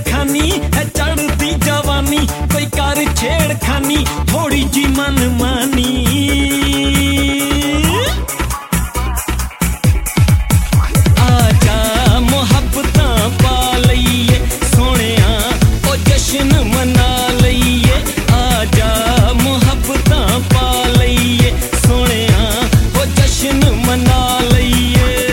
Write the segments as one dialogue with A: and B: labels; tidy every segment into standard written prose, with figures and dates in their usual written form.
A: छेड़खानी है चढ़ती जवानी, कोई कर छेड़खानी थोड़ी जी मनमानी। आजा मुहब्बतां पा लईए सोहणिया ओ जश्न मना लईए। आजा मुहब्बतां पा लईए सोहणिया ओ जश्न मना लईए।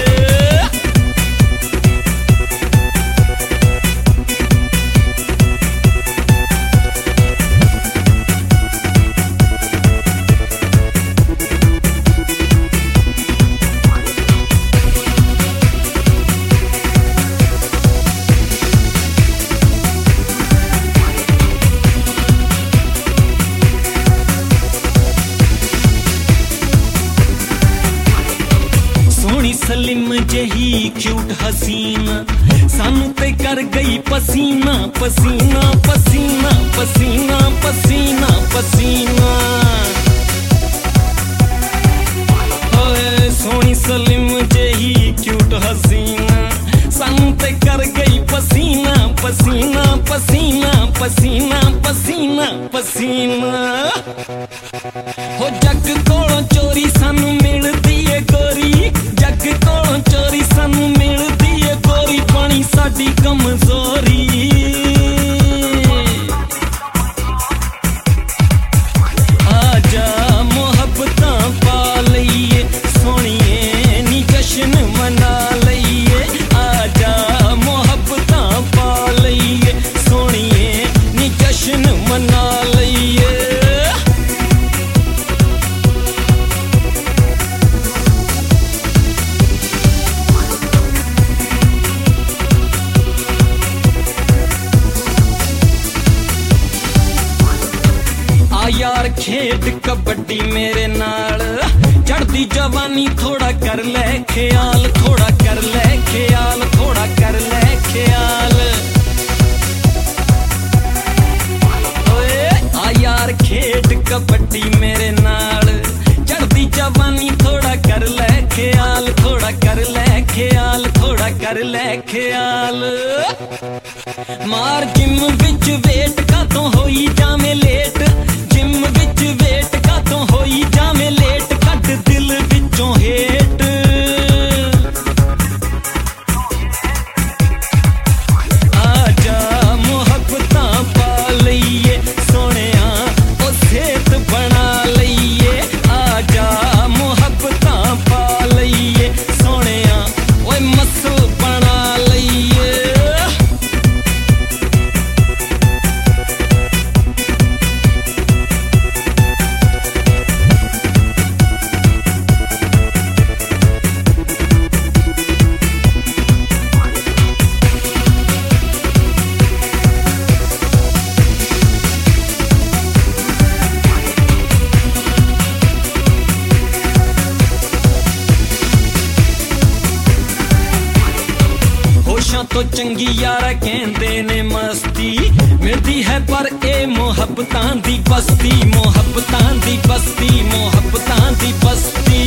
A: सलिम जही क्यूट हसीना सानू ते कर गई पसीना पसीना पसीना पसीना पसीना पसीना। ओए सोहनी सलिम जही क्यूट हसीना सानू ते कर गई पसीना पसीना पसीना पसीना पसीना पसीना। हो जग कोलों चोरी सानू मिलदी है गोरी, जग कोलों चोरी सानू मिलदी है गोरी, पानी साडी कमजोरी। आजा मुहब्बतां पा लईए सोहणिए नी जश्न मना लईए। आजा मुहब्बतां पा लईए सोहणिए नी जश्न मना लईए। यार खेड कबड्डी मेरे नाल, चढ़दी जवानी थोड़ा कर ले ख्याल, थोड़ा कर ले ख्याल, थोड़ा कर ले ख्याल। ओए आ यार खेड कबड्डी मेरे नाल, चढ़दी जवानी थोड़ा कर ले ख्याल, थोड़ा कर ले ख्याल, थोड़ा कर ले ख्याल। मार जिम विच वेट कातों होई जावे लेट, जिम विच वेट कातों होई जावे लेट, कट दिल विचों हेट। आजा मुहब्बतां पा लईए सोहणिया ओ सेहत बना लईए। आजा मुहब्बतां पा लईए सोहणिया ओए मसल बना लईए। तो चंगी यारा कहंदे ने मस्ती मिलदी है पर ए मुहब्बतां दी बस्ती, मुहब्बतां दी बस्ती, मुहब्बतां दी बस्ती।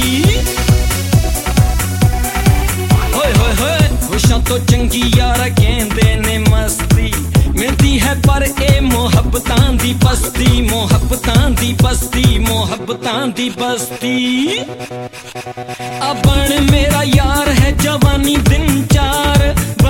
A: होए होए होए खुशां तो चंगी यारा कहंदे ने मस्ती मिलदी है पर ए मुहब्बतां दी बस्ती, मुहब्बतां दी बस्ती, मुहब्बतां दी बस्ती। अब बन मेरा यार है जवानी दिन चार,